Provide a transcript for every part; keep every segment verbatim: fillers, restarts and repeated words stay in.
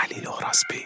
علی نورازبی.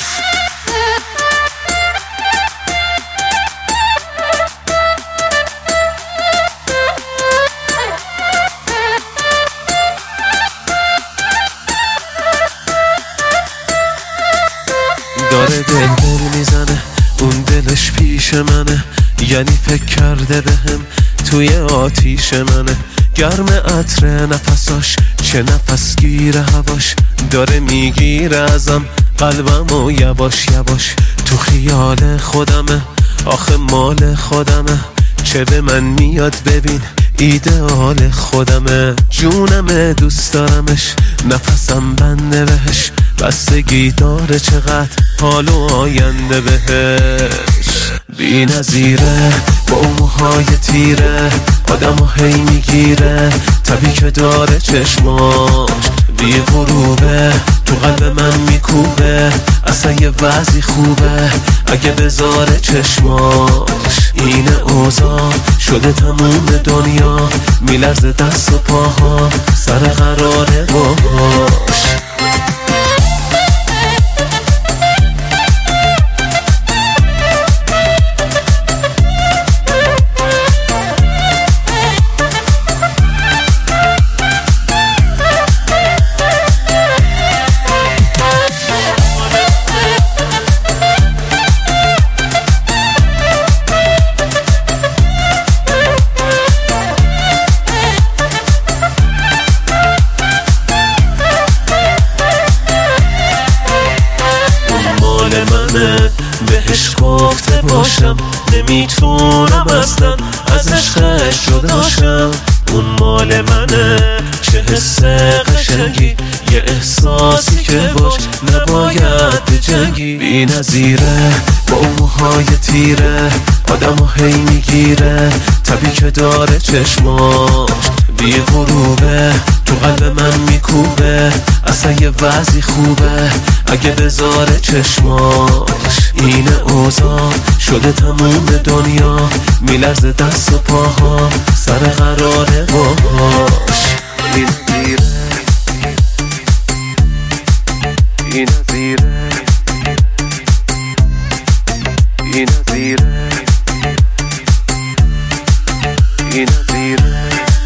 داره دل دل میزنه، اون دلش پیش منه، یعنی فکر کرده بهم توی آتیش منه. گرم عطر نفساش، چه نفس گیره هواش، داره میگیره ازم قلبم و یواش یواش. تو خیال خودمه، آخه مال خودمه، چه به من میاد ببین ایدئال خودمه. جونمه دوست دارمش، نفسم بنده بهش، بستگی داره چقدر حال و آینده بهش. بی نظیره با اون موهای تیره، آدم و هی میگیره، طبی که داره چشماش بی غروبه، تو قلب من میکوبه، اصلا یه وضعی خوبه اگه بذاره چشماش. این اوضاع شده تموم دنیا، میلرزه دست و پاها سر قراره باش. بهش گفته باشم نمیتونم اصلا از عشقش جداشم. اون مال منه، چه حس قشنگی، یه احساسی که باش نباید بجنگی. بی نظیره با اون موهای تیره، آدم و هی میگیره، طبی که داره چشماش بی غروبه، تو قلب من میکوبه، اصلا یه وضعی خوبه اگه بذاره چشماش. این اوضاع شده تموم دنیا، میلرزه دست و پاها سر قراره باش. این نظیره، این نظیره، این نظیره، این نظیره،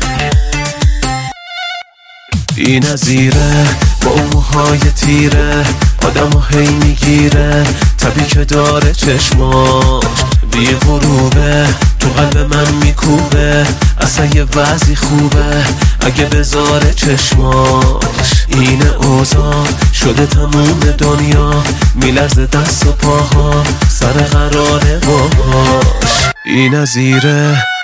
این نظیره با اون موهای تیره، آدم و هی میگیره، طبی که داره چشماش بی غروبه، تو قلب من میکوبه، اصلا یه وضعی خوبه اگه بذاره چشماش. این اوضاع شده تموم دنیا، میلرزه دست و پاها سر قراره باش. این نظیره.